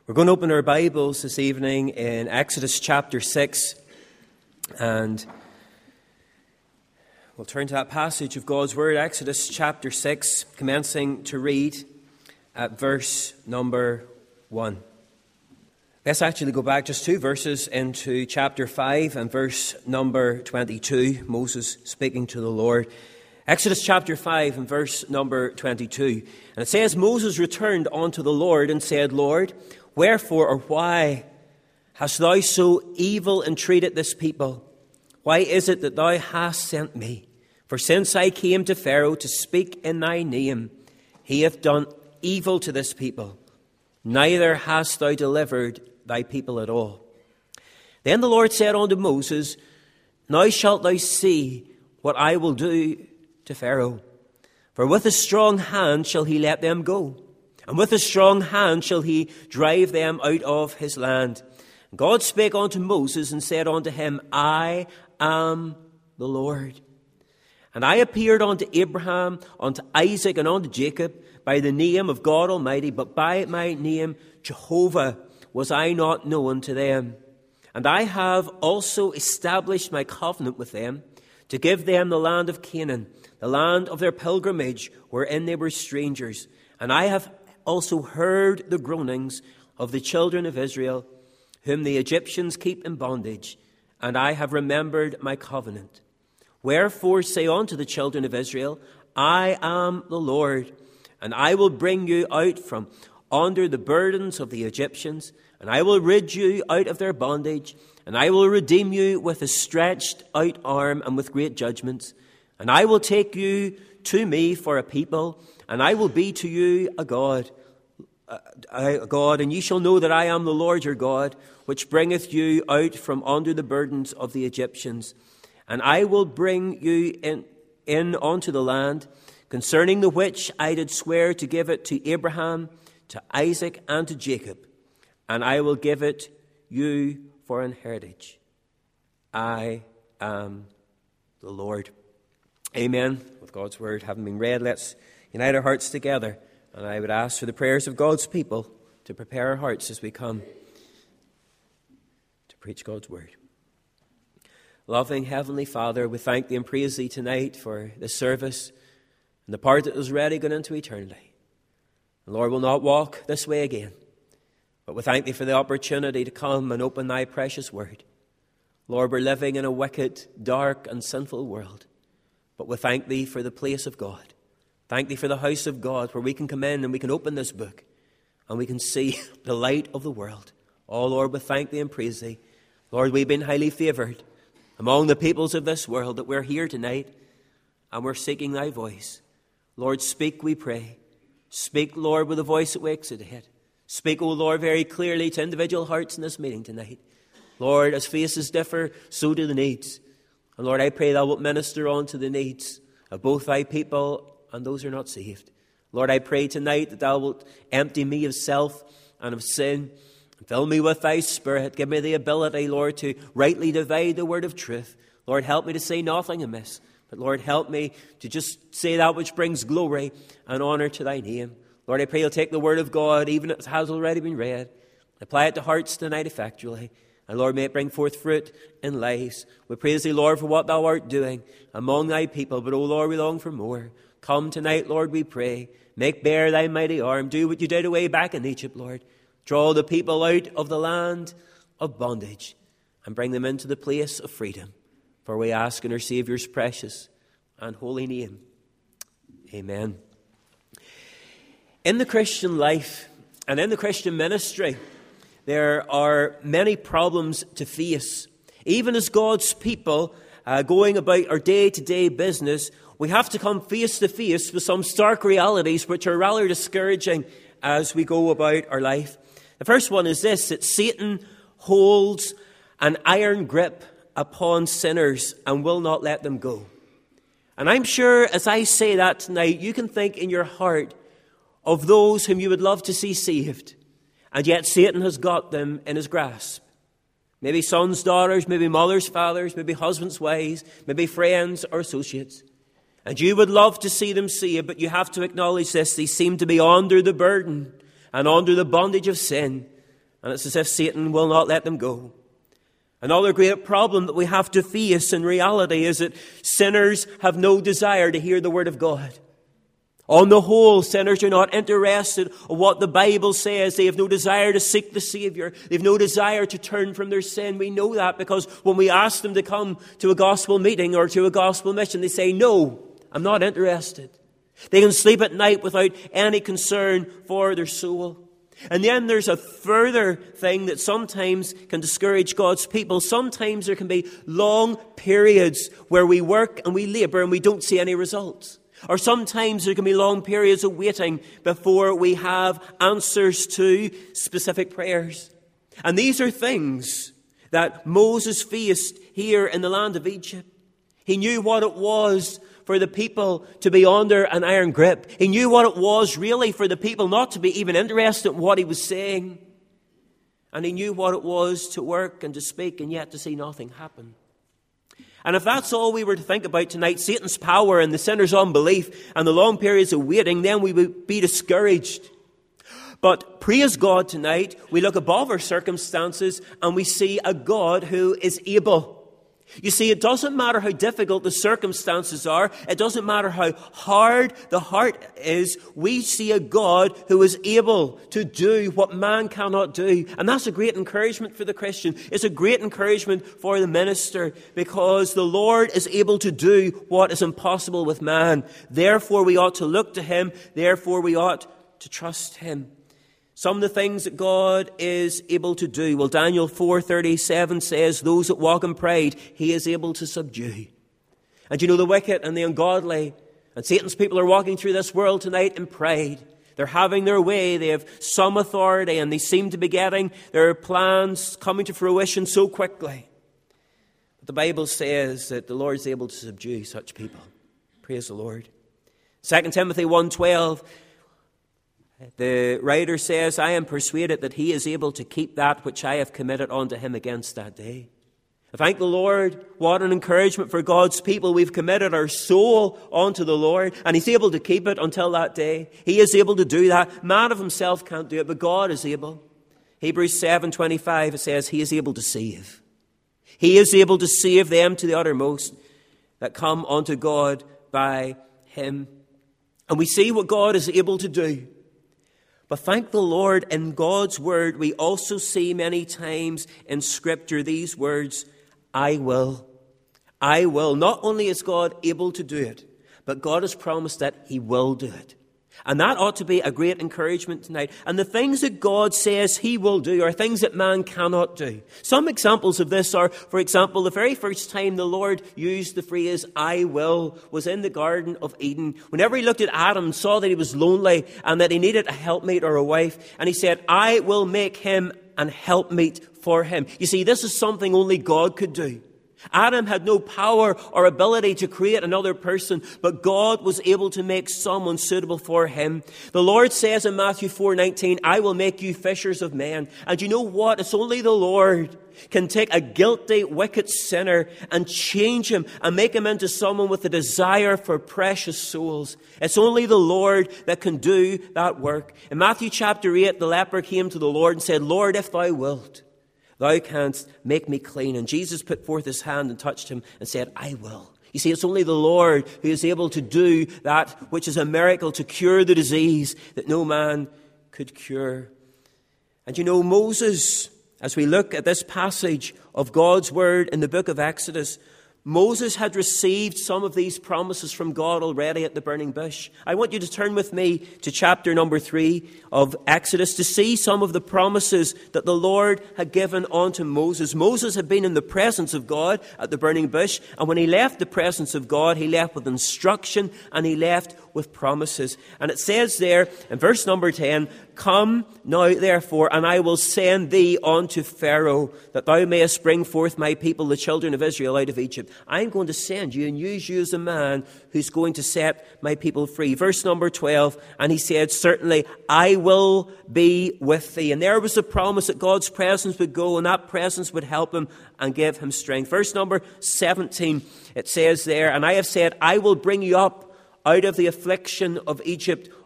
We're going to open our Bibles this evening in Exodus chapter 6, and we'll turn to that passage of God's Word, Exodus chapter 6, commencing to read at verse number 1. Let's actually go back just 2 verses into chapter 5 and verse number 22, Moses speaking to the Lord. Exodus chapter 5 and verse number 22. And it says, Moses returned unto the Lord and said, Lord, wherefore or why hast thou so evil entreated this people? Why is it that thou hast sent me? For since I came to Pharaoh to speak in thy name, he hath done evil to this people. Neither hast thou delivered thy people at all. Then the Lord said unto Moses, Now shalt thou see what I will do to Pharaoh. For with a strong hand shall he let them go, and with a strong hand shall he drive them out of his land. And God spake unto Moses and said unto him, I am the Lord. And I appeared unto Abraham, unto Isaac, and unto Jacob by the name of God Almighty, but by my name Jehovah was I not known to them. And I have also established my covenant with them, to give them the land of Canaan, the land of their pilgrimage, wherein they were strangers. And I have also heard the groanings of the children of Israel, whom the Egyptians keep in bondage, and I have remembered my covenant. Wherefore say unto the children of Israel, I am the Lord, and I will bring you out from under the burdens of the Egyptians, and I will rid you out of their bondage, and I will redeem you with a stretched out arm and with great judgments. And I will take you to me for a people, and I will be to you a God, and ye shall know that I am the Lord your God, which bringeth you out from under the burdens of the Egyptians. And I will bring you in unto the land, concerning the which I did swear to give it to Abraham, to Isaac, and to Jacob, and I will give it you for an heritage. I am the Lord. Amen. With God's word having been read, let's unite our hearts together. And I would ask for the prayers of God's people to prepare our hearts as we come to preach God's word. Loving Heavenly Father, we thank Thee and praise Thee tonight for this service and the part that was ready going into eternity. The Lord will not walk this way again, but we thank Thee for the opportunity to come and open Thy precious word. Lord, we're living in a wicked, dark, and sinful world, but we thank Thee for the place of God. Thank Thee for the house of God, where we can come in and we can open this book and we can see the light of the world. Oh, Lord, we thank Thee and praise Thee. Lord, we've been highly favored among the peoples of this world that we're here tonight and we're seeking Thy voice. Lord, speak, we pray. Speak, Lord, with a voice that wakes the dead. Speak, O Lord, very clearly to individual hearts in this meeting tonight. Lord, as faces differ, so do the needs. And Lord, I pray Thou wilt minister on to the needs of both Thy people and those who are not saved. Lord, I pray tonight that Thou wilt empty me of self and of sin, and fill me with Thy Spirit. Give me the ability, Lord, to rightly divide the word of truth. Lord, help me to say nothing amiss, but Lord, help me to just say that which brings glory and honor to Thy name. Lord, I pray You'll take the word of God, even as it has already been read, apply it to hearts tonight effectually. And Lord, may it bring forth fruit in lives. We praise Thee, Lord, for what Thou art doing among Thy people. But, O Lord, we long for more. Come tonight, Lord, we pray. Make bare Thy mighty arm. Do what You did away back in Egypt, Lord. Draw the people out of the land of bondage and bring them into the place of freedom. For we ask in our Saviour's precious and holy name. Amen. In the Christian life and in the Christian ministry, there are many problems to face. Even as God's people going about our day-to-day business, we have to come face to face with some stark realities which are rather discouraging as we go about our life. The first one is this, that Satan holds an iron grip upon sinners and will not let them go. And I'm sure as I say that tonight, you can think in your heart of those whom you would love to see saved. And yet Satan has got them in his grasp. Maybe sons, daughters, maybe mothers, fathers, maybe husbands, wives, maybe friends or associates. And you would love to see them saved, but you have to acknowledge this. They seem to be under the burden and under the bondage of sin. And it's as if Satan will not let them go. Another great problem that we have to face in reality is that sinners have no desire to hear the Word of God. On the whole, sinners are not interested in what the Bible says. They have no desire to seek the Savior. They have no desire to turn from their sin. We know that because when we ask them to come to a gospel meeting or to a gospel mission, they say, "No, I'm not interested." They can sleep at night without any concern for their soul. And then there's a further thing that sometimes can discourage God's people. Sometimes there can be long periods where we work and we labor and we don't see any results. Or sometimes there can be long periods of waiting before we have answers to specific prayers. And these are things that Moses faced here in the land of Egypt. He knew what it was for the people to be under an iron grip. He knew what it was really for the people not to be even interested in what he was saying. And he knew what it was to work and to speak and yet to see nothing happen. And if that's all we were to think about tonight, Satan's power and the sinner's unbelief and the long periods of waiting, then we would be discouraged. But praise God tonight, we look above our circumstances and we see a God who is able. You see, it doesn't matter how difficult the circumstances are. It doesn't matter how hard the heart is. We see a God who is able to do what man cannot do. And that's a great encouragement for the Christian. It's a great encouragement for the minister because the Lord is able to do what is impossible with man. Therefore, we ought to look to him. Therefore, we ought to trust him. Some of the things that God is able to do. Well, Daniel 4:37 says, those that walk in pride, he is able to subdue. And you know, the wicked and the ungodly and Satan's people are walking through this world tonight in pride. They're having their way. They have some authority and they seem to be getting their plans coming to fruition so quickly. But the Bible says that the Lord is able to subdue such people. Praise the Lord. 2 Timothy 1:12. The writer says, I am persuaded that he is able to keep that which I have committed unto him against that day. Thank the Lord. What an encouragement for God's people. We've committed our soul unto the Lord, and he's able to keep it until that day. He is able to do that. Man of himself can't do it, but God is able. Hebrews 7:25, it says, he is able to save. He is able to save them to the uttermost that come unto God by him. And we see what God is able to do. But thank the Lord, in God's word, we also see many times in Scripture these words, I will. I will. Not only is God able to do it, but God has promised that he will do it. And that ought to be a great encouragement tonight. And the things that God says he will do are things that man cannot do. Some examples of this are, for example, the very first time the Lord used the phrase, I will, was in the Garden of Eden. Whenever he looked at Adam and saw that he was lonely and that he needed a helpmate or a wife, and he said, I will make him an helpmate for him. You see, this is something only God could do. Adam had no power or ability to create another person, but God was able to make someone suitable for him. The Lord says in Matthew 4:19, I will make you fishers of men. And you know what? It's only the Lord can take a guilty, wicked sinner and change him and make him into someone with a desire for precious souls. It's only the Lord that can do that work. In Matthew chapter 8, the leper came to the Lord and said, Lord, if thou wilt, thou canst make me clean. And Jesus put forth his hand and touched him and said, I will. You see, it's only the Lord who is able to do that which is a miracle, to cure the disease that no man could cure. And you know, Moses, as we look at this passage of God's word in the book of Exodus, Moses had received some of these promises from God already at the burning bush. I want you to turn with me to chapter number 3 of Exodus to see some of the promises that the Lord had given unto Moses. Moses had been in the presence of God at the burning bush, and when he left the presence of God, he left with instruction and he left with promises. And it says there in verse number 10, Come now therefore, and I will send thee unto Pharaoh, that thou mayest bring forth my people, the children of Israel, out of Egypt. I'm going to send you and use you as a man who's going to set my people free. Verse number 12, and he said, Certainly I will be with thee. And there was a promise that God's presence would go, and that presence would help him and give him strength. Verse number 17, it says there, And I have said, I will bring you up out of the affliction of Egypt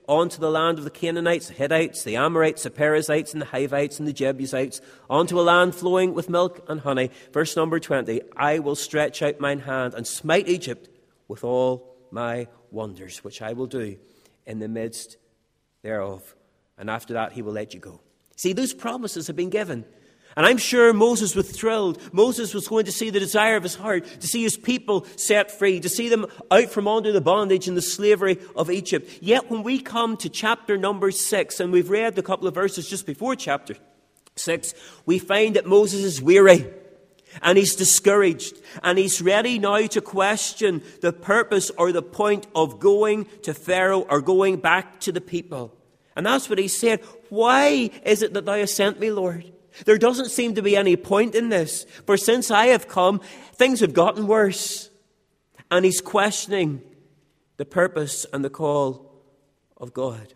onto the land of the Canaanites, the Hittites, the Amorites, the Perizzites, and the Hivites, and the Jebusites, onto a land flowing with milk and honey. Verse number 20, I will stretch out mine hand and smite Egypt with all my wonders, which I will do in the midst thereof. And after that, he will let you go. See, those promises have been given. And I'm sure Moses was thrilled. Moses was going to see the desire of his heart, to see his people set free, to see them out from under the bondage and the slavery of Egypt. Yet when we come to chapter number 6, and we've read a couple of verses just before chapter 6, we find that Moses is weary and he's discouraged and he's ready now to question the purpose or the point of going to Pharaoh or going back to the people. And that's what he said. Why is it that thou hast sent me, Lord? There doesn't seem to be any point in this. For since I have come, things have gotten worse. And he's questioning the purpose and the call of God.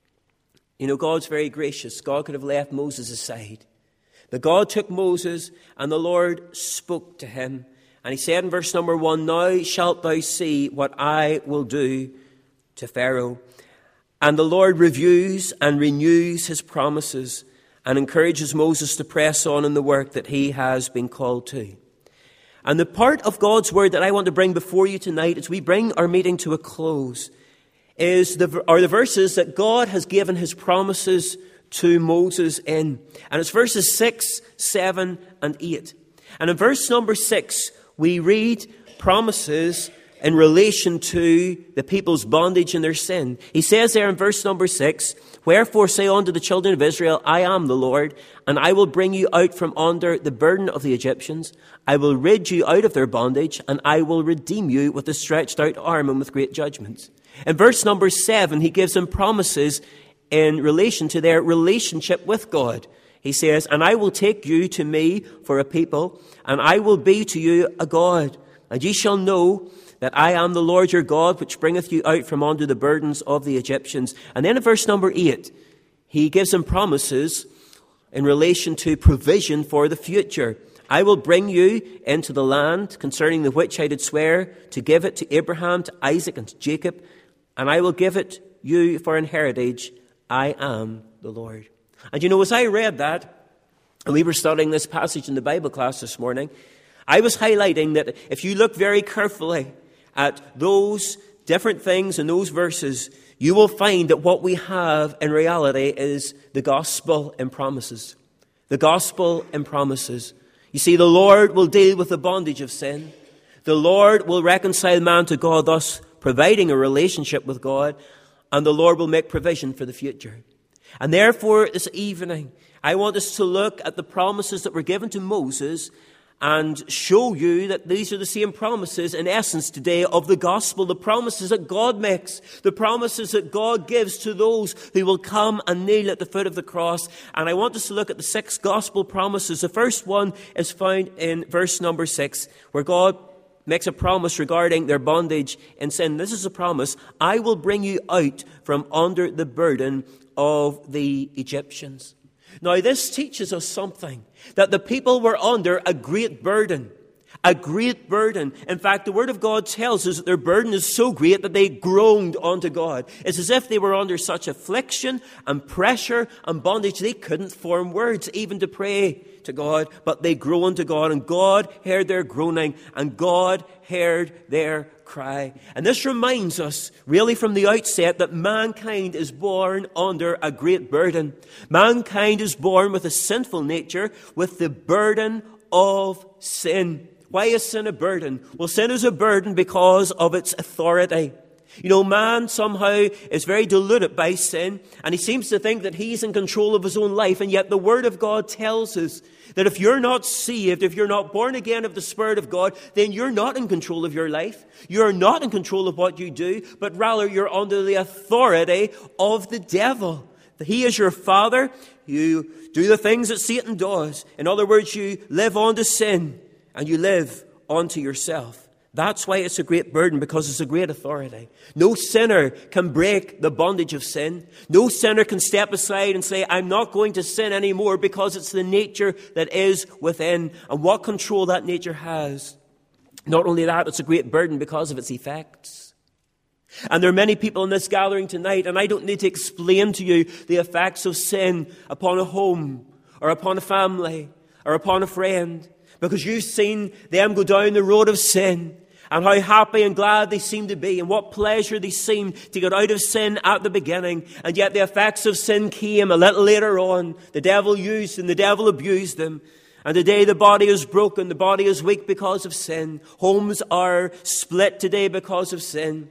You know, God's very gracious. God could have left Moses aside. But God took Moses and the Lord spoke to him. And he said in verse number 1, now shalt thou see what I will do to Pharaoh. And the Lord reviews and renews his promises and encourages Moses to press on in the work that he has been called to. And the part of God's word that I want to bring before you tonight as we bring our meeting to a close are the verses that God has given his promises to Moses in. And it's verses 6, 7, and 8. And in verse number 6, we read promises in relation to the people's bondage and their sin. He says there in verse number 6, wherefore say unto the children of Israel, I am the Lord, and I will bring you out from under the burden of the Egyptians. I will rid you out of their bondage, and I will redeem you with a stretched out arm and with great judgments. In verse number 7, he gives them promises in relation to their relationship with God. He says, and I will take you to me for a people, and I will be to you a God, and ye shall know that I am the Lord your God, which bringeth you out from under the burdens of the Egyptians. And then in verse number 8, he gives them promises in relation to provision for the future. I will bring you into the land concerning the which I did swear to give it to Abraham, to Isaac, and to Jacob, and I will give it you for an heritage. I am the Lord. And you know, as I read that, and we were studying this passage in the Bible class this morning, I was highlighting that if you look very carefully at those different things in those verses, you will find that what we have in reality is the gospel and promises. The gospel and promises. You see, the Lord will deal with the bondage of sin. The Lord will reconcile man to God, thus providing a relationship with God. And the Lord will make provision for the future. And therefore, this evening, I want us to look at the promises that were given to Moses and show you that these are the same promises in essence today of the gospel, the promises that God makes, the promises that God gives to those who will come and kneel at the foot of the cross. And I want us to look at the 6 gospel promises. The first one is found in verse number 6, where God makes a promise regarding their bondage in sin. This is a promise: I will bring you out from under the burden of the Egyptians. Now, this teaches us something, that the people were under a great burden. A great burden. In fact, the Word of God tells us that their burden is so great that they groaned unto God. It's as if they were under such affliction and pressure and bondage they couldn't form words even to pray to God, but they groaned to God, and God heard their groaning, and God heard their cry. And this reminds us, really from the outset, that mankind is born under a great burden. Mankind is born with a sinful nature, with the burden of sin. Why is sin a burden? Well, sin is a burden because of its authority. You know, man somehow is very deluded by sin, and he seems to think that he's in control of his own life. And yet the Word of God tells us that if you're not saved, if you're not born again of the Spirit of God, then you're not in control of your life. You're not in control of what you do, but rather you're under the authority of the devil. He is your father. You do the things that Satan does. In other words, you live unto sin and you live unto yourself. That's why it's a great burden, because it's a great authority. No sinner can break the bondage of sin. No sinner can step aside and say, I'm not going to sin anymore, because it's the nature that is within and what control that nature has. Not only that, it's a great burden because of its effects. And there are many people in this gathering tonight, and I don't need to explain to you the effects of sin upon a home, or upon a family, or upon a friend, because you've seen them go down the road of sin, and how happy and glad they seem to be, and what pleasure they seem to get out of sin at the beginning. And yet the effects of sin came a little later on. The devil used them, the devil abused them. And today the body is broken, the body is weak because of sin. Homes are split today because of sin.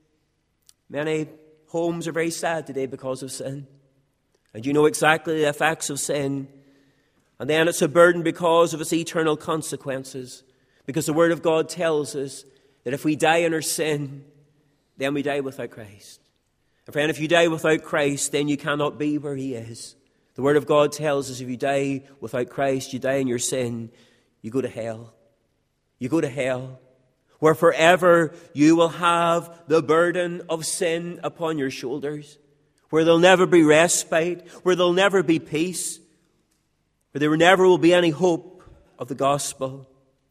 Many homes are very sad today because of sin. And you know exactly the effects of sin. And then it's a burden because of its eternal consequences. Because the Word of God tells us that if we die in our sin, then we die without Christ. And friend, if you die without Christ, then you cannot be where He is. The Word of God tells us if you die without Christ, you die in your sin, you go to hell. You go to hell, where forever you will have the burden of sin upon your shoulders, where there'll never be respite, where there'll never be peace, where there never will be any hope of the gospel.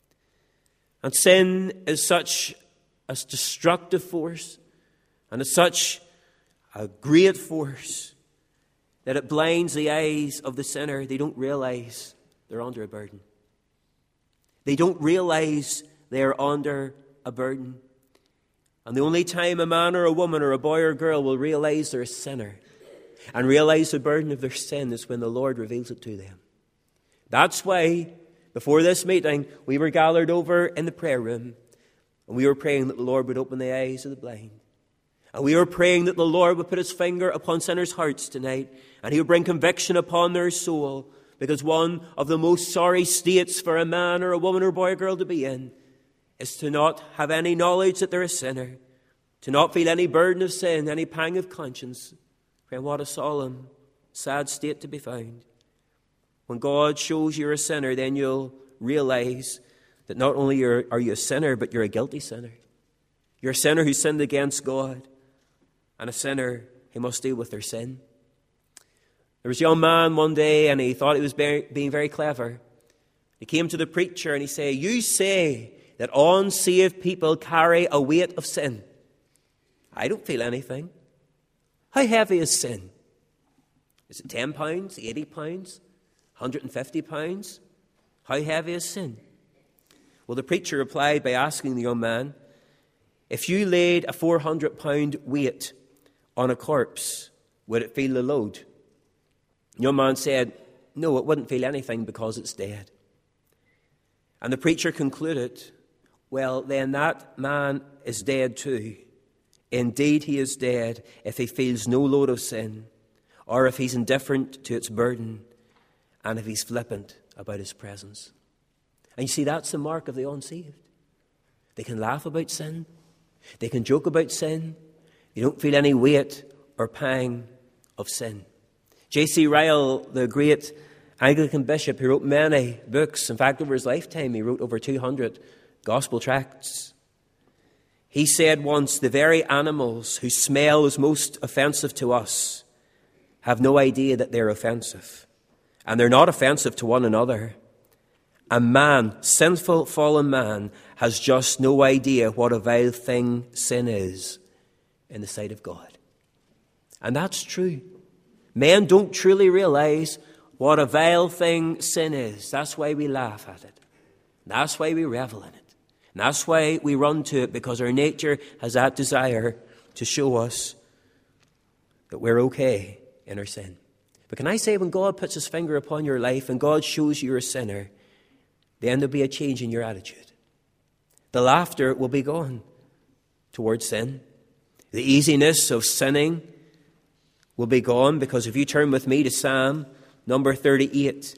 And sin is such a destructive force, and it's such a great force, that it blinds the eyes of the sinner. They don't realize they're under a burden. They don't realize they're under a burden. And the only time a man or a woman or a boy or a girl will realize they're a sinner and realize the burden of their sin is when the Lord reveals it to them. That's why before this meeting, we were gathered over in the prayer room, and we were praying that the Lord would open the eyes of the blind. And we were praying that the Lord would put His finger upon sinners' hearts tonight, and He would bring conviction upon their soul, because one of the most sorry states for a man or a woman or boy or girl to be in is to not have any knowledge that they're a sinner, to not feel any burden of sin, any pang of conscience. Friend, what a solemn, sad state to be found. When God shows you're a sinner, then you'll realize that not only are you a sinner, but you're a guilty sinner. You're a sinner who sinned against God, and a sinner who must deal with their sin. There was a young man one day, and he thought he was being very clever. He came to the preacher and he said, "You say that unsaved people carry a weight of sin. I don't feel anything. How heavy is sin? Is it 10 pounds, 80 pounds? 150 pounds? How heavy is sin?" Well, the preacher replied by asking the young man, "If you laid a 400-pound weight on a corpse, would it feel the load?" The young man said, "No, it wouldn't feel anything because it's dead." And the preacher concluded, "Well, then that man is dead too. Indeed, he is dead if he feels no load of sin, or if he's indifferent to its burden, and if he's flippant about his presence." And you see, that's the mark of the unsaved. They can laugh about sin. They can joke about sin. They don't feel any weight or pang of sin. J.C. Ryle, the great Anglican bishop, who wrote many books, in fact, over his lifetime, he wrote over 200 gospel tracts. He said once, "The very animals whose smell is most offensive to us have no idea that they're offensive. And they're not offensive to one another. A man, sinful, fallen man, has just no idea what a vile thing sin is in the sight of God." And that's true. Men don't truly realize what a vile thing sin is. That's why we laugh at it. That's why we revel in it. And that's why we run to it, because our nature has that desire to show us that we're okay in our sin. But can I say, when God puts His finger upon your life and God shows you're a sinner, then there'll be a change in your attitude. The laughter will be gone towards sin. The easiness of sinning will be gone, because if you turn with me to Psalm number 38,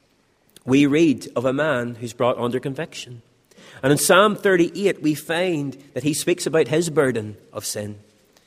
we read of a man who's brought under conviction. And in Psalm 38, we find that he speaks about his burden of sin.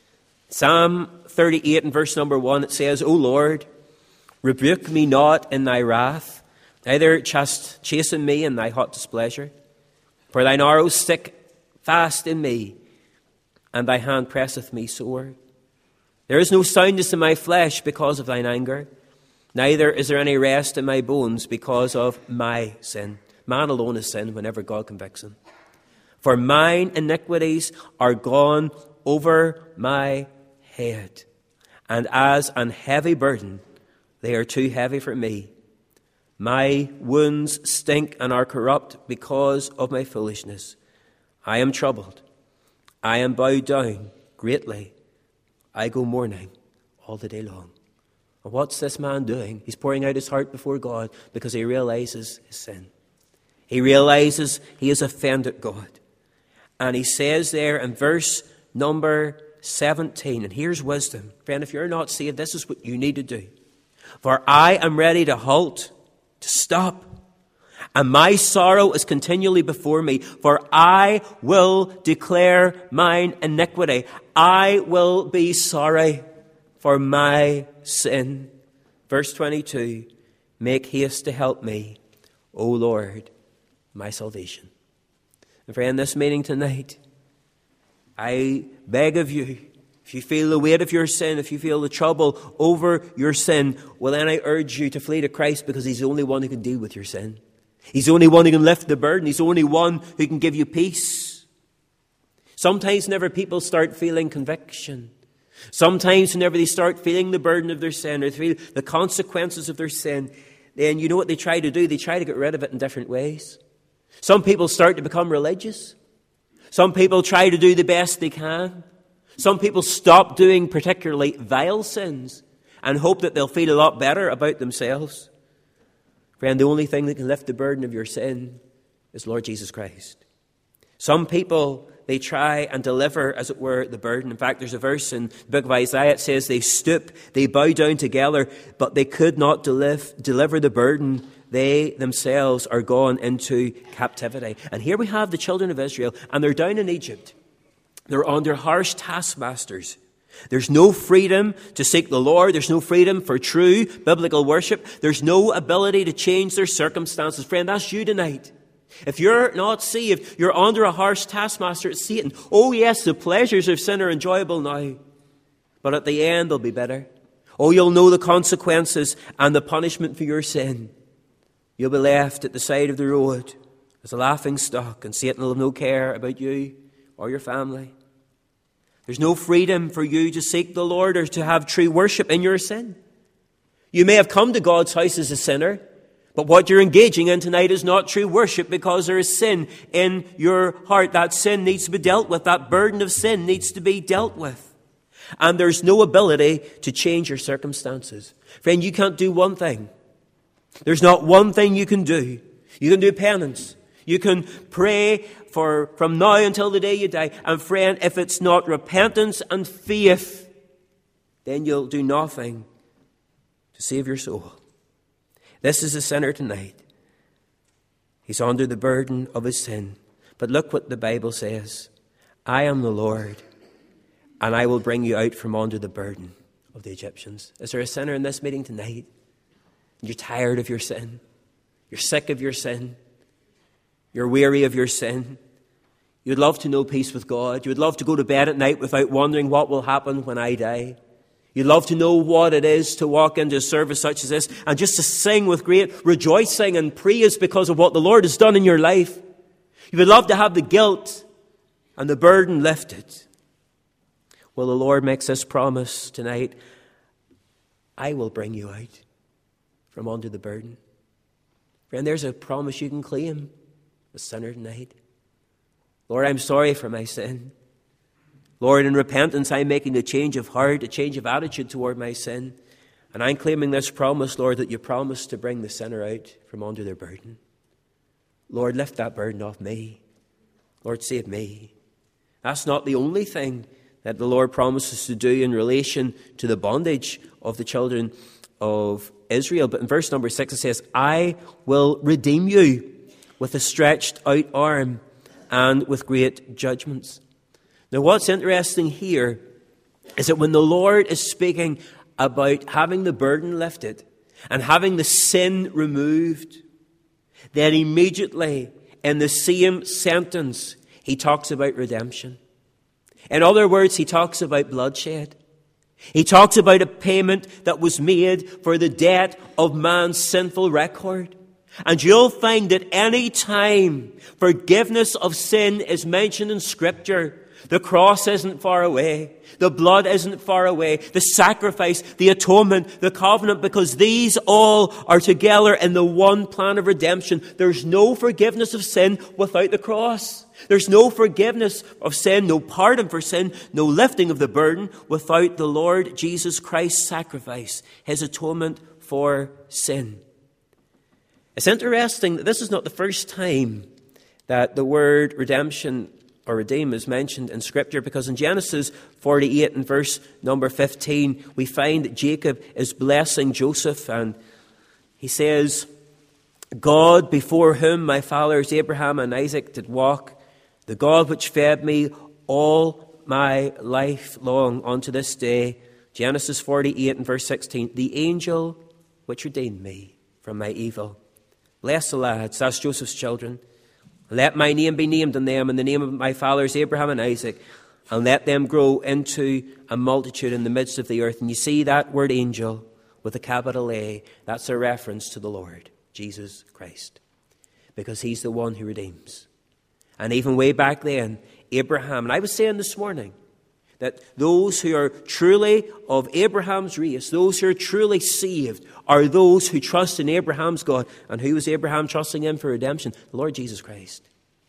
Psalm 38 and verse number 1, it says, "O Lord, rebuke me not in thy wrath, neither chasten me in thy hot displeasure. For thine arrows stick fast in me, and thy hand presseth me sore. There is no soundness in my flesh because of thine anger, neither is there any rest in my bones because of my sin." Man alone is sin whenever God convicts him. "For mine iniquities are gone over my head. And as an heavy burden, they are too heavy for me. My wounds stink and are corrupt because of my foolishness. I am troubled. I am bowed down greatly. I go mourning all the day long. And what's this man doing? He's pouring out his heart before God because he realizes his sin. He realizes he has offended God. And he says there in verse number 17, and here's wisdom. Friend, if you're not saved, this is what you need to do. For I am ready to halt, to stop. And my sorrow is continually before me, for I will declare mine iniquity. I will be sorry for my sin. Verse 22, make haste to help me, O Lord, my salvation. And friend, this meeting tonight, I beg of you, if you feel the weight of your sin, if you feel the trouble over your sin, well then I urge you to flee to Christ, because he's the only one who can deal with your sin. He's the only one who can lift the burden. He's the only one who can give you peace. Sometimes whenever people start feeling conviction, sometimes whenever they start feeling the burden of their sin, or feel the consequences of their sin, then you know what they try to do? They try to get rid of it in different ways. Some people start to become religious. Some people try to do the best they can. Some people stop doing particularly vile sins and hope that they'll feel a lot better about themselves. Friend, the only thing that can lift the burden of your sin is Lord Jesus Christ. Some people, they try and deliver, as it were, the burden. In fact, there's a verse in the book of Isaiah. It says they stoop, they bow down together, but they could not deliver the burden. They themselves are gone into captivity. And here we have the children of Israel, and they're down in Egypt. They're under harsh taskmasters. There's no freedom to seek the Lord. There's no freedom for true biblical worship. There's no ability to change their circumstances. Friend, that's you tonight. If you're not saved, you're under a harsh taskmaster. It's Satan. Oh yes, the pleasures of sin are enjoyable now, but at the end they'll be bitter. Oh, you'll know the consequences and the punishment for your sin. You'll be left at the side of the road as a laughing stock, and Satan will have no care about you or your family. There's no freedom for you to seek the Lord or to have true worship in your sin. You may have come to God's house as a sinner, but what you're engaging in tonight is not true worship, because there is sin in your heart. That sin needs to be dealt with. That burden of sin needs to be dealt with. And there's no ability to change your circumstances. Friend, you can't do one thing. There's not one thing you can do. You can do penance. You can pray from now until the day you die. And friend, if it's not repentance and faith, then you'll do nothing to save your soul. This is a sinner tonight. He's under the burden of his sin. But look what the Bible says. I am the Lord, and I will bring you out from under the burden of the Egyptians. Is there a sinner in this meeting tonight? You're tired of your sin. You're sick of your sin. You're weary of your sin. You'd love to know peace with God. You would love to go to bed at night without wondering what will happen when I die. You'd love to know what it is to walk into a service such as this and just to sing with great rejoicing and praise because of what the Lord has done in your life. You would love to have the guilt and the burden lifted. Well, the Lord makes this promise tonight. I will bring you out from under the burden. Friend, there's a promise you can claim, a sinner tonight. Lord, I'm sorry for my sin. Lord, in repentance, I'm making a change of heart, a change of attitude toward my sin. And I'm claiming this promise, Lord, that you promised to bring the sinner out from under their burden. Lord, lift that burden off me. Lord, save me. That's not the only thing that the Lord promises to do in relation to the bondage of the children of Israel. But in verse number 6 it says, I will redeem you with a stretched out arm and with great judgments. Now what's interesting here is that when the Lord is speaking about having the burden lifted and having the sin removed, then immediately in the same sentence he talks about redemption. In other words, he talks about bloodshed. He talks about a payment that was made for the debt of man's sinful record. And you'll find that any time forgiveness of sin is mentioned in Scripture, The cross isn't far away. The blood isn't far away. The sacrifice, the atonement, the covenant, because these all are together in the one plan of redemption. There's no forgiveness of sin without the cross. There's no forgiveness of sin, no pardon for sin, no lifting of the burden without the Lord Jesus Christ's sacrifice, his atonement for sin. It's interesting that this is not the first time that the word redemption or redeem is mentioned in Scripture, because in Genesis 48 and verse number 15, we find that Jacob is blessing Joseph, and he says, God before whom my fathers Abraham and Isaac did walk, the God which fed me all my life long unto this day. Genesis 48 and verse 16, the angel which redeemed me from my evil. Bless the lads, that's Joseph's children. Let my name be named in them, in the name of my fathers Abraham and Isaac, and let them grow into a multitude in the midst of the earth. And you see that word angel with a capital A, that's a reference to the Lord, Jesus Christ, because he's the one who redeems. And even way back then, Abraham, and I was saying this morning, that those who are truly of Abraham's race, those who are truly saved, are those who trust in Abraham's God. And who was Abraham trusting in for redemption? The Lord Jesus Christ.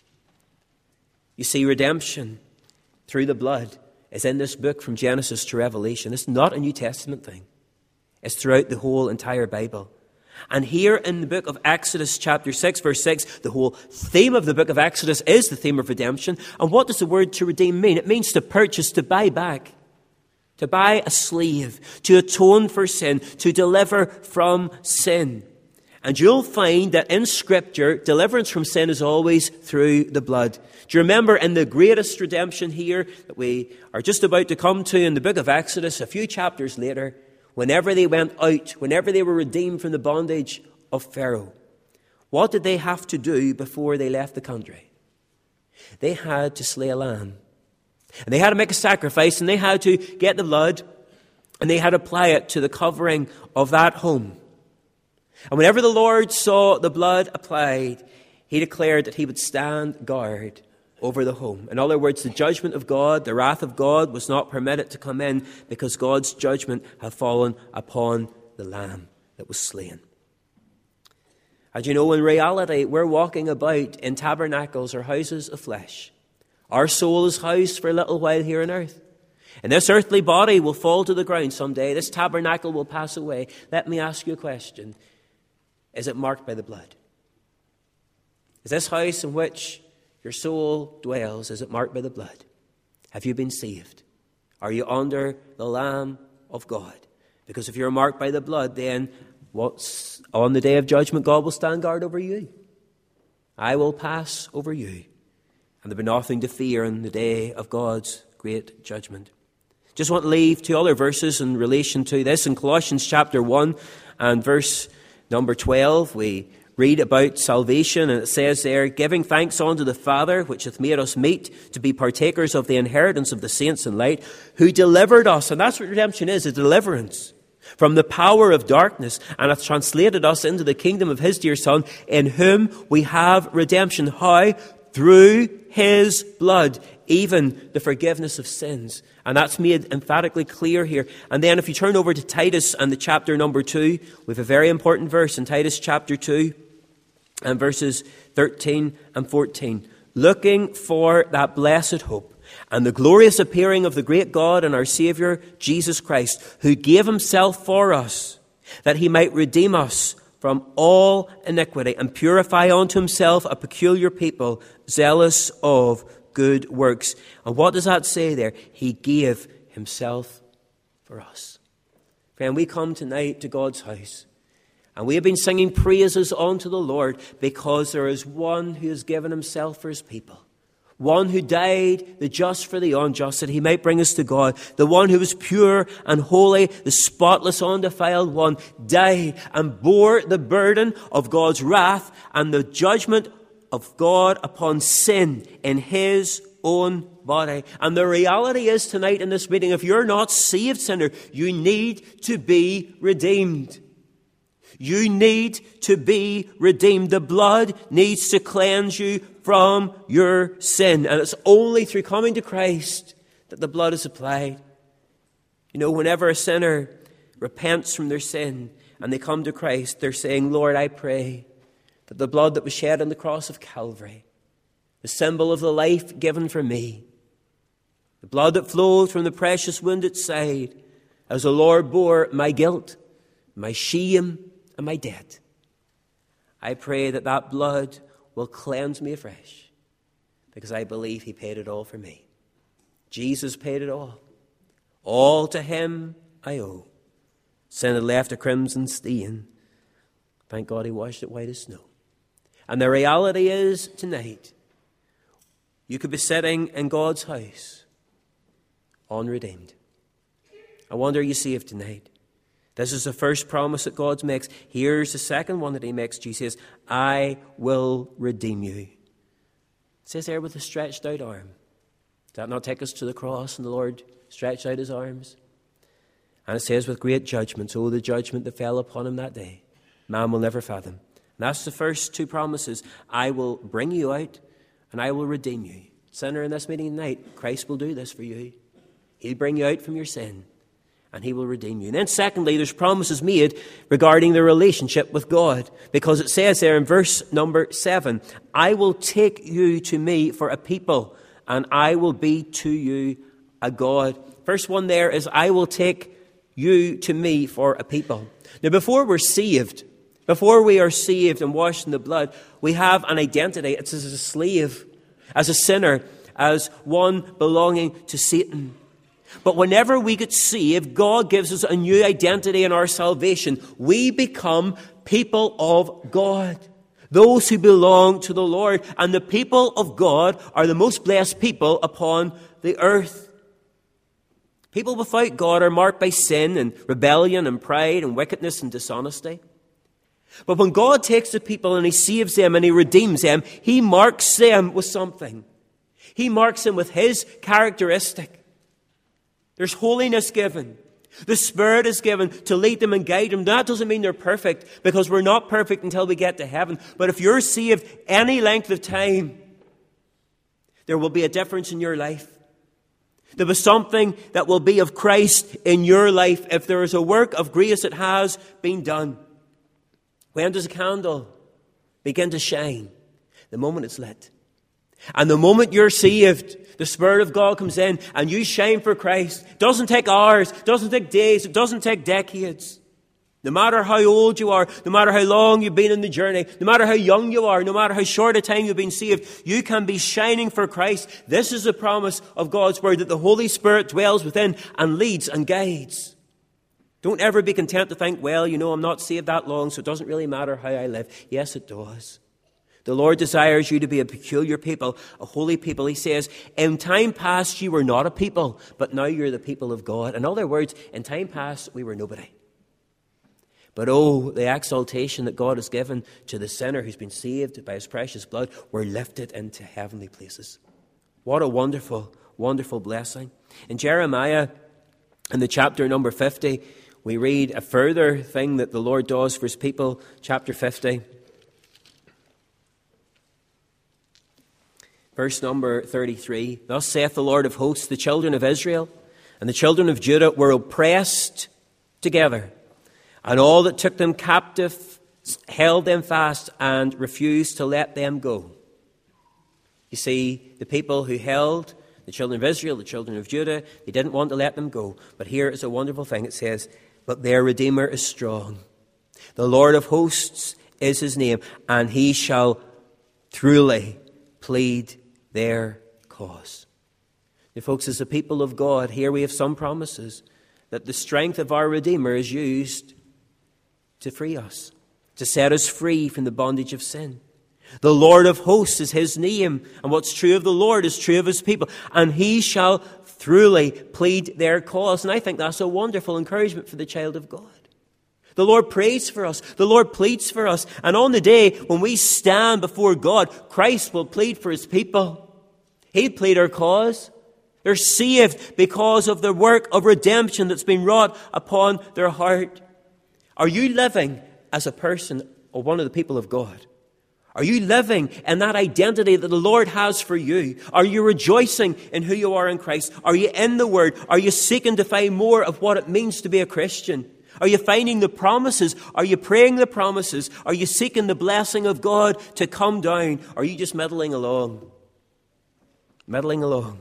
You see, redemption through the blood is in this book from Genesis to Revelation. It's not a New Testament thing. It's throughout the whole entire Bible. And here in the book of Exodus chapter 6, verse 6, the whole theme of the book of Exodus is the theme of redemption. And what does the word to redeem mean? It means to purchase, to buy back, to buy a slave, to atone for sin, to deliver from sin. And you'll find that in Scripture, deliverance from sin is always through the blood. Do you remember in the greatest redemption here that we are just about to come to in the book of Exodus, a few chapters later, whenever they went out, whenever they were redeemed from the bondage of Pharaoh, what did they have to do before they left the country? They had to slay a lamb. And they had to make a sacrifice, and they had to get the blood, and they had to apply it to the covering of that home. And whenever the Lord saw the blood applied, he declared that he would stand guard over the home. In other words, the judgment of God, the wrath of God was not permitted to come in, because God's judgment had fallen upon the lamb that was slain. As you know, in reality, we're walking about in tabernacles or houses of flesh. Our soul is housed for a little while here on earth. And this earthly body will fall to the ground someday. This tabernacle will pass away. Let me ask you a question. Is it marked by the blood? Is this house in which your soul dwells, is it marked by the blood? Have you been saved? Are you under the Lamb of God? Because if you're marked by the blood, then what's on the day of judgment, God will stand guard over you. I will pass over you. And there'll be nothing to fear in the day of God's great judgment. Just want to leave two other verses in relation to this. In Colossians chapter 1 and verse number 12, we read about salvation, and it says there, giving thanks unto the Father, which hath made us meet to be partakers of the inheritance of the saints in light, who delivered us, and that's what redemption is, a deliverance from the power of darkness, and hath translated us into the kingdom of his dear Son, in whom we have redemption. How? Through his blood, even the forgiveness of sins. And that's made emphatically clear here. And then if you turn over to Titus and the chapter number 2, we have a very important verse in Titus chapter 2 and verses 13 and 14. Looking for that blessed hope and the glorious appearing of the great God and our Saviour, Jesus Christ, who gave himself for us, that he might redeem us from all iniquity and purify unto himself a peculiar people, zealous of good works. And what does that say there? He gave himself for us. Friend, we come tonight to God's house, and we have been singing praises unto the Lord because there is one who has given himself for his people. One who died, the just for the unjust, that he might bring us to God. The one who was pure and holy, the spotless, undefiled one, died and bore the burden of God's wrath and the judgment of God upon sin in his own body. And the reality is tonight in this meeting, if you're not saved, sinner, you need to be redeemed. You need to be redeemed. The blood needs to cleanse you from your sin. And it's only through coming to Christ that the blood is applied. You know, whenever a sinner repents from their sin and they come to Christ, they're saying, Lord, I pray that the blood that was shed on the cross of Calvary, the symbol of the life given for me, the blood that flowed from the precious wounded side, as the Lord bore my guilt, my shame, and my debt, I pray that that blood will cleanse me afresh, because I believe he paid it all for me. Jesus paid it all. All to him I owe. Sin had left a crimson stain. Thank God he washed it white as snow. And the reality is, tonight, you could be sitting in God's house, unredeemed. I wonder, are you saved tonight? This is the first promise that God makes. Here's the second one that he makes. Jesus says, I will redeem you. It says there with a stretched out arm. Did that not take us to the cross and the Lord stretched out his arms? And it says with great judgment, oh, the judgment that fell upon him that day, man will never fathom. And that's the first two promises. I will bring you out and I will redeem you. Sinner, in this meeting tonight, Christ will do this for you. He'll bring you out from your sin and he will redeem you. And then secondly, there's promises made regarding the relationship with God, because it says there in verse number 7, I will take you to me for a people and I will be to you a God. First one there is, I will take you to me for a people. Now, before we are saved and washed in the blood, we have an identity. It's as a slave, as a sinner, as one belonging to Satan. But whenever we get saved, God gives us a new identity in our salvation. We become people of God, those who belong to the Lord. And the people of God are the most blessed people upon the earth. People without God are marked by sin and rebellion and pride and wickedness and dishonesty. But when God takes the people and he saves them and he redeems them, he marks them with something. He marks them with his characteristic. There's holiness given. The Spirit is given to lead them and guide them. That doesn't mean they're perfect, because we're not perfect until we get to heaven. But if you're saved any length of time, there will be a difference in your life. There was something that will be of Christ in your life if there is a work of grace that has been done. When does a candle begin to shine? The moment it's lit. And the moment you're saved, the Spirit of God comes in and you shine for Christ. It doesn't take hours, it doesn't take days, it doesn't take decades. No matter how old you are, no matter how long you've been in the journey, no matter how young you are, no matter how short a time you've been saved, you can be shining for Christ. This is the promise of God's Word, that the Holy Spirit dwells within and leads and guides. Don't ever be content to think, well, I'm not saved that long, so it doesn't really matter how I live. Yes, it does. The Lord desires you to be a peculiar people, a holy people. He says, in time past you were not a people, but now you're the people of God. In other words, in time past we were nobody. But oh, the exaltation that God has given to the sinner who's been saved by his precious blood. We're lifted into heavenly places. What a wonderful, wonderful blessing. In Jeremiah, in the chapter number 50, we read a further thing that the Lord does for his people. Chapter 50, verse number 33. Thus saith the Lord of hosts, the children of Israel and the children of Judah were oppressed together, and all that took them captive held them fast and refused to let them go. You see, the people who held the children of Israel, the children of Judah, they didn't want to let them go. But here is a wonderful thing. It says, but their Redeemer is strong. The Lord of hosts is his name, and he shall truly plead their cause. Now, folks, as the people of God, here we have some promises that the strength of our Redeemer is used to free us, to set us free from the bondage of sin. The Lord of hosts is his name, and what's true of the Lord is true of his people, and he shall truly plead their cause. And I think that's a wonderful encouragement for the child of God. The Lord prays for us. The Lord pleads for us. And on the day when we stand before God, Christ will plead for his people. He'll plead our cause. They're saved because of the work of redemption that's been wrought upon their heart. Are you living as a person or one of the people of God? Are you living in that identity that the Lord has for you? Are you rejoicing in who you are in Christ? Are you in the Word? Are you seeking to find more of what it means to be a Christian? Are you finding the promises? Are you praying the promises? Are you seeking the blessing of God to come down? Or are you just meddling along? Meddling along.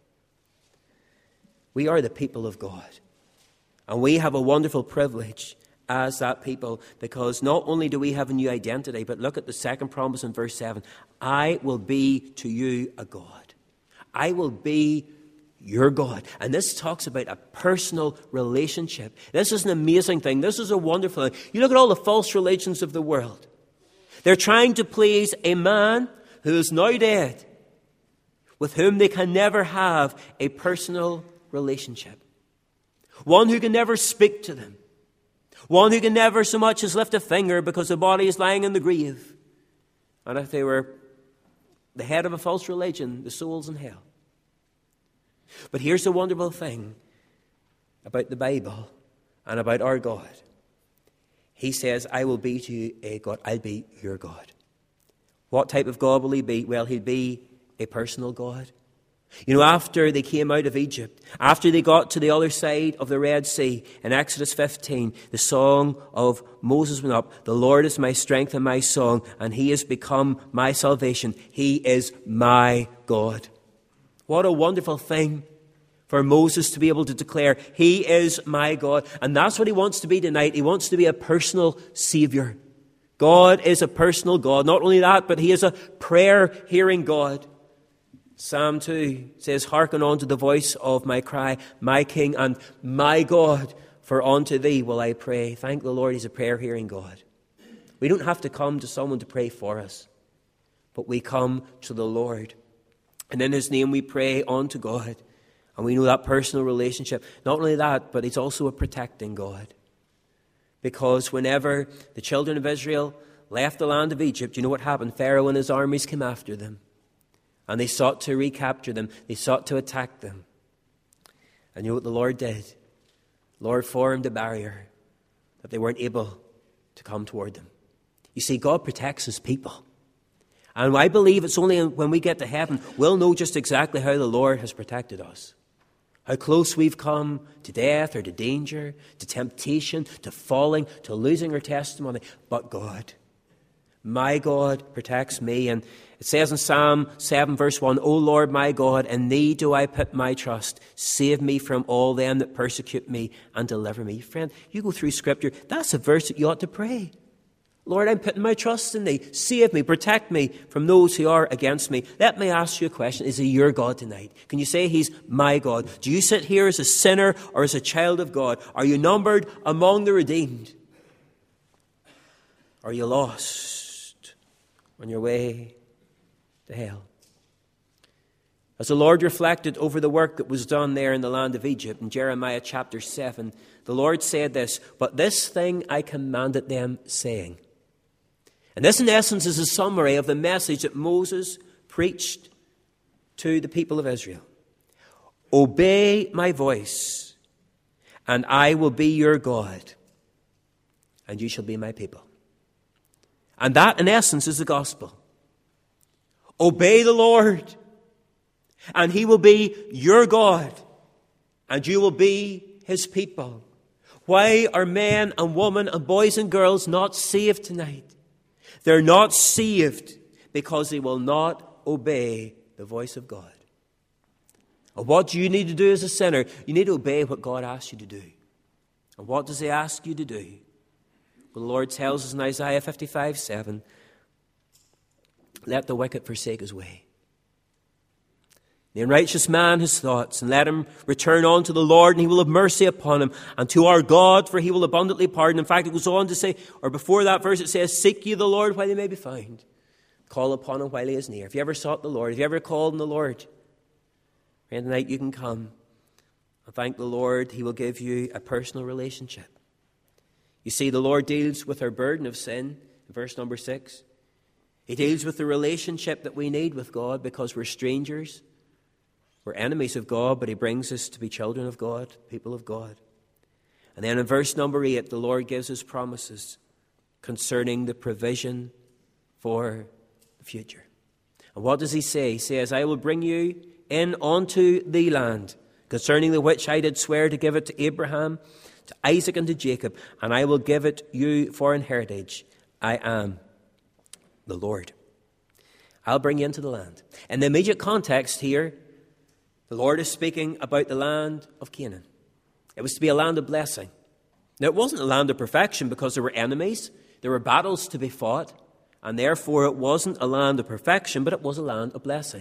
We are the people of God. And we have a wonderful privilege as that people, because not only do we have a new identity, but look at the second promise in verse 7. I will be to you a God. I will be your God. And this talks about a personal relationship. This is an amazing thing. This is a wonderful thing. You look at all the false religions of the world. They're trying to please a man who is now dead, with whom they can never have a personal relationship. One who can never speak to them. One who can never so much as lift a finger because the body is lying in the grave. And if they were the head of a false religion, the soul's in hell. But here's the wonderful thing about the Bible and about our God. He says, I will be to you a God. I'll be your God. What type of God will he be? Well, he'll be a personal God. You know, after they came out of Egypt, after they got to the other side of the Red Sea, in Exodus 15, the song of Moses went up, the Lord is my strength and my song, and he has become my salvation. He is my God. What a wonderful thing for Moses to be able to declare, he is my God. And that's what he wants to be tonight. He wants to be a personal Savior. God is a personal God. Not only that, but he is a prayer-hearing God. Psalm 2 says, hearken unto the voice of my cry, my King and my God, for unto thee will I pray. Thank the Lord, he's a prayer-hearing God. We don't have to come to someone to pray for us, but we come to the Lord. And in his name we pray unto God. And we know that personal relationship. Not only that, but he's also a protecting God. Because whenever the children of Israel left the land of Egypt, you know what happened? Pharaoh and his armies came after them. And they sought to recapture them. They sought to attack them. And you know what the Lord did? The Lord formed a barrier that they weren't able to come toward them. You see, God protects his people. And I believe it's only when we get to heaven we'll know just exactly how the Lord has protected us. How close we've come to death or to danger, to temptation, to falling, to losing our testimony. But God, my God, protects me. And it says in Psalm 7 verse 1, O Lord my God, in thee do I put my trust. Save me from all them that persecute me and deliver me. Friend, you go through Scripture, that's a verse that you ought to pray. Lord, I'm putting my trust in thee. Save me, protect me from those who are against me. Let me ask you a question. Is he your God tonight? Can you say he's my God? Do you sit here as a sinner or as a child of God? Are you numbered among the redeemed? Are you lost on your way to hell? As the Lord reflected over the work that was done there in the land of Egypt, in Jeremiah chapter 7, the Lord said this, but this thing I commanded them, saying. And this, in essence, is a summary of the message that Moses preached to the people of Israel. Obey my voice, and I will be your God, and you shall be my people. And that, in essence, is the gospel. Obey the Lord, and he will be your God, and you will be his people. Why are men and women and boys and girls not saved tonight? They're not saved because they will not obey the voice of God. And what do you need to do as a sinner? You need to obey what God asks you to do. And what does he ask you to do? Well, the Lord tells us in Isaiah 55:7, let the wicked forsake his way. The unrighteous man his thoughts, and let him return unto the Lord, and he will have mercy upon him, and to our God, for he will abundantly pardon. In fact, it goes on to say, or before that verse it says, seek ye the Lord while he may be found. Call upon him while he is near. Have you ever sought the Lord? Have you ever called on the Lord? And tonight you can come and thank the Lord. He will give you a personal relationship. You see, the Lord deals with our burden of sin, in verse number 6. He deals with the relationship that we need with God because we're strangers. We're enemies of God, but he brings us to be children of God, people of God. And then in verse number 8, the Lord gives us promises concerning the provision for future. And what does he say? He says, I will bring you in unto the land, concerning the which I did swear to give it to Abraham, to Isaac, and to Jacob, and I will give it you for an heritage. I am the Lord. I'll bring you into the land. In the immediate context here, the Lord is speaking about the land of Canaan. It was to be a land of blessing. Now, it wasn't a land of perfection because there were enemies, there were battles to be fought, and therefore it wasn't a land of perfection, but it was a land of blessing.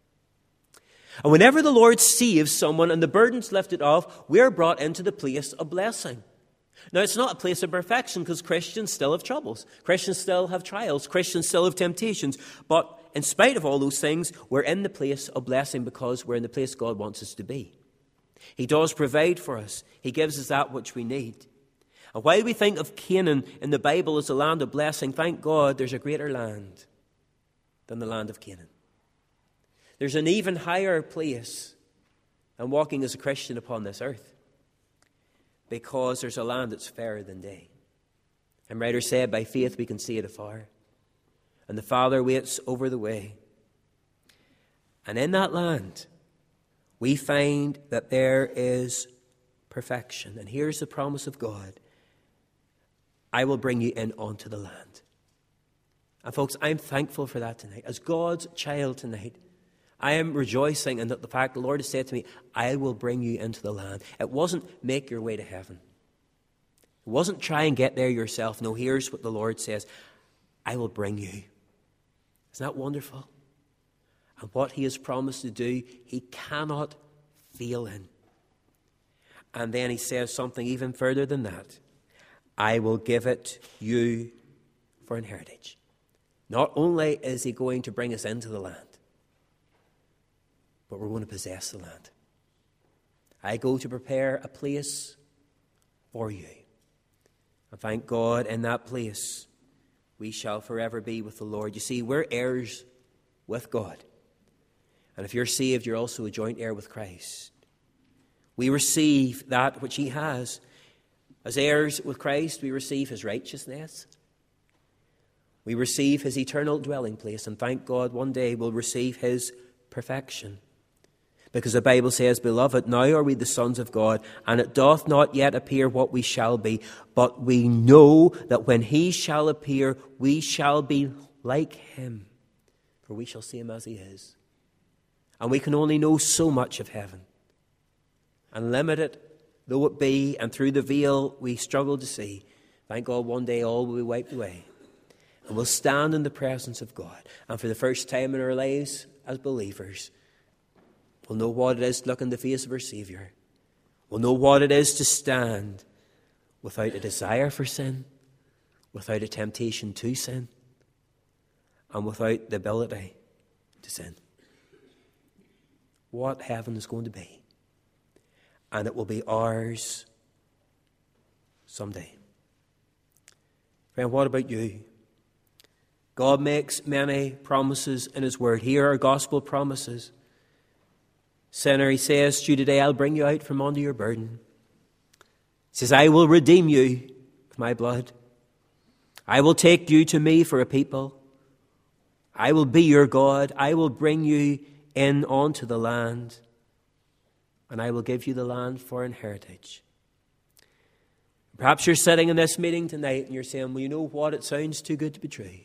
And whenever the Lord saves someone and the burden's lifted off, we're brought into the place of blessing. Now, it's not a place of perfection because Christians still have troubles. Christians still have trials. Christians still have temptations. But in spite of all those things, we're in the place of blessing because we're in the place God wants us to be. He does provide for us. He gives us that which we need. And while we think of Canaan in the Bible as a land of blessing, thank God there's a greater land than the land of Canaan. There's an even higher place than walking as a Christian upon this earth, because there's a land that's fairer than day. And writer said, by faith we can see it afar, and the Father waits over the way. And in that land, we find that there is perfection. And here's the promise of God. I will bring you in onto the land. And folks, I'm thankful for that tonight. As God's child tonight, I am rejoicing in the fact the Lord has said to me, I will bring you into the land. It wasn't make your way to heaven. It wasn't try and get there yourself. No, here's what the Lord says. I will bring you. Isn't that wonderful? And what he has promised to do, he cannot fail in. And then he says something even further than that. I will give it you for an heritage. Not only is he going to bring us into the land, but we're going to possess the land. I go to prepare a place for you. And thank God, in that place, we shall forever be with the Lord. You see, we're heirs with God. And if you're saved, you're also a joint heir with Christ. We receive that which he has. As heirs with Christ, we receive his righteousness. We receive his eternal dwelling place. And thank God, one day we'll receive his perfection. Because the Bible says, Beloved, now are we the sons of God, and it doth not yet appear what we shall be. But we know that when he shall appear, we shall be like him. For we shall see him as he is. And we can only know so much of heaven. And limited though it be, and through the veil we struggle to see, thank God one day all will be wiped away. And we'll stand in the presence of God. And for the first time in our lives as believers, we'll know what it is to look in the face of our Savior. We'll know what it is to stand without a desire for sin, without a temptation to sin, and without the ability to sin. What heaven is going to be. And it will be ours someday. Friend, what about you? God makes many promises in his word. Here are gospel promises. Sinner, he says to you today, I'll bring you out from under your burden. He says, I will redeem you with my blood. I will take you to me for a people. I will be your God. I will bring you in onto the land. And I will give you the land for an heritage. Perhaps you're sitting in this meeting tonight and you're saying, well, you know what? It sounds too good to be true.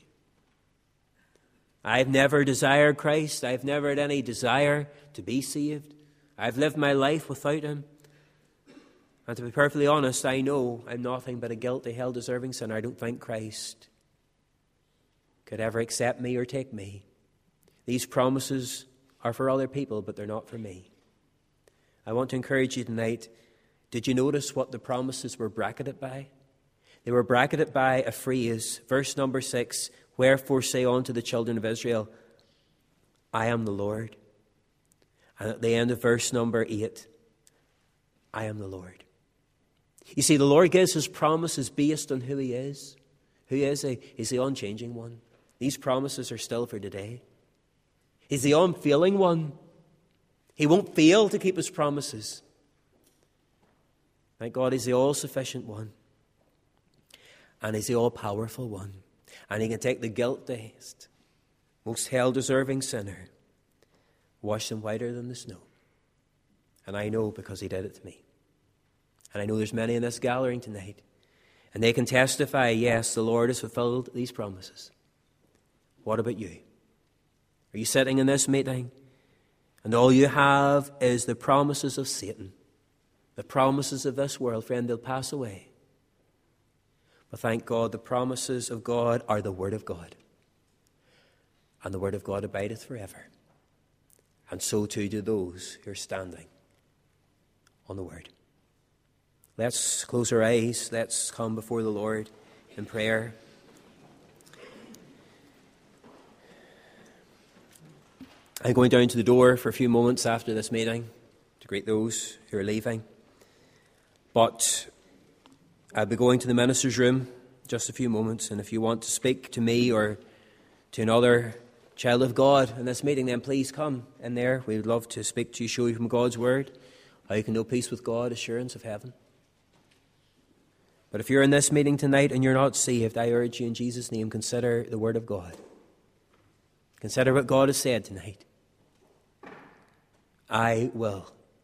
I've never desired Christ. I've never had any desire to be saved. I've lived my life without him. And to be perfectly honest, I know I'm nothing but a guilty, hell-deserving sinner. I don't think Christ could ever accept me or take me. These promises are for other people, but they're not for me. I want to encourage you tonight. Did you notice what the promises were bracketed by? They were bracketed by a phrase. Verse number 6, Wherefore say unto the children of Israel, I am the Lord. And at the end of verse number 8, I am the Lord. You see, the Lord gives his promises based on who he is. Who is he? He's the unchanging one. These promises are still for today. He's the unfailing one. He won't fail to keep his promises. Thank God he's the all-sufficient one. And he's the all-powerful one. And he can take the guiltiest, most hell-deserving sinner, washed them whiter than the snow. And I know because he did it to me. And I know there's many in this gathering tonight, and they can testify, yes, the Lord has fulfilled these promises. What about you? Are you sitting in this meeting, and all you have is the promises of Satan, the promises of this world? Friend, they'll pass away. But thank God, the promises of God are the Word of God. And the Word of God abideth forever. And so too do those who are standing on the Word. Let's close our eyes. Let's come before the Lord in prayer. I'm going down to the door for a few moments after this meeting to greet those who are leaving. But I'll be going to the minister's room just a few moments, and if you want to speak to me or to another child of God in this meeting, then please come in there. We would love to speak to you, show you from God's Word how you can know peace with God, assurance of heaven. But if you're in this meeting tonight and you're not saved, I urge you in Jesus' name, consider the Word of God. Consider what God has said tonight. I will.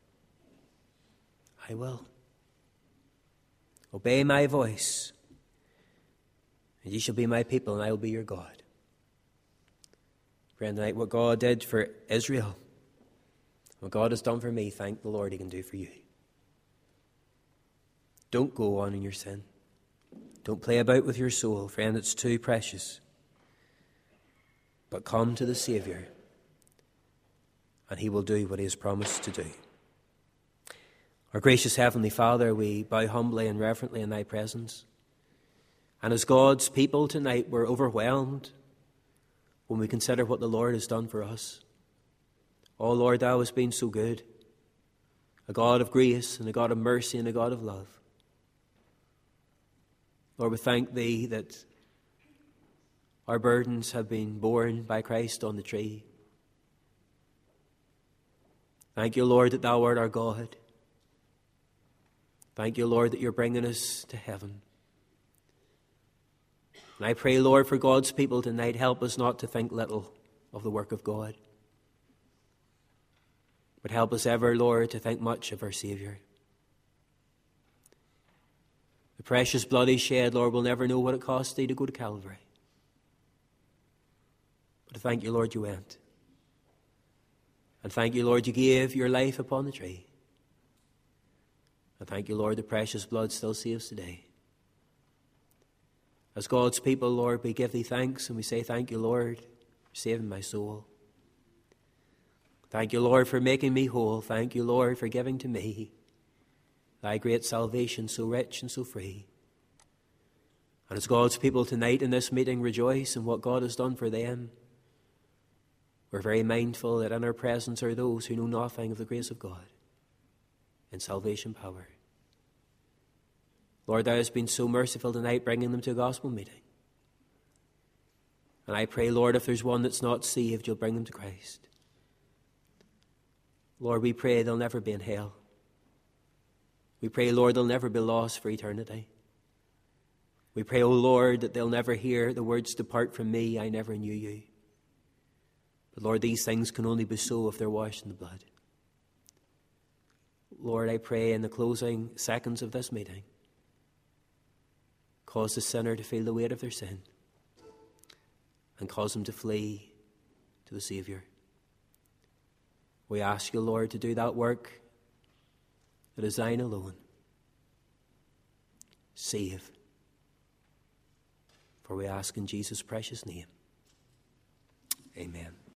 Obey my voice, and ye shall be my people, and I will be your God. Friend, tonight, what God did for Israel, what God has done for me, thank the Lord he can do for you. Don't go on in your sin. Don't play about with your soul. Friend, it's too precious. But come to the Saviour, and he will do what he has promised to do. Our gracious Heavenly Father, we bow humbly and reverently in thy presence. And as God's people tonight, we're overwhelmed when we consider what the Lord has done for us. Oh Lord, thou hast been so good, a God of grace and a God of mercy and a God of love. Lord, we thank thee that our burdens have been borne by Christ on the tree. Thank you, Lord, that thou art our God. Thank you, Lord, that you're bringing us to heaven. And I pray, Lord, for God's people tonight, help us not to think little of the work of God, but help us ever, Lord, to think much of our Saviour. The precious blood he shed, Lord, will never know what it cost thee to go to Calvary. But thank you, Lord, you went. And thank you, Lord, you gave your life upon the tree. And thank you, Lord, the precious blood still saves today. As God's people, Lord, we give thee thanks and we say thank you, Lord, for saving my soul. Thank you, Lord, for making me whole. Thank you, Lord, for giving to me thy great salvation, so rich and so free. And as God's people tonight in this meeting rejoice in what God has done for them, we're very mindful that in our presence are those who know nothing of the grace of God and salvation power. Lord, thou hast been so merciful tonight bringing them to a gospel meeting. And I pray, Lord, if there's one that's not saved, you'll bring them to Christ. Lord, we pray they'll never be in hell. We pray, Lord, they'll never be lost for eternity. We pray, O Lord, that they'll never hear the words, "Depart from me, I never knew you." But Lord, these things can only be so if they're washed in the blood. Lord, I pray in the closing seconds of this meeting, cause the sinner to feel the weight of their sin and cause them to flee to the Saviour. We ask you, Lord, to do that work that is thine alone. Save. For we ask in Jesus' precious name. Amen.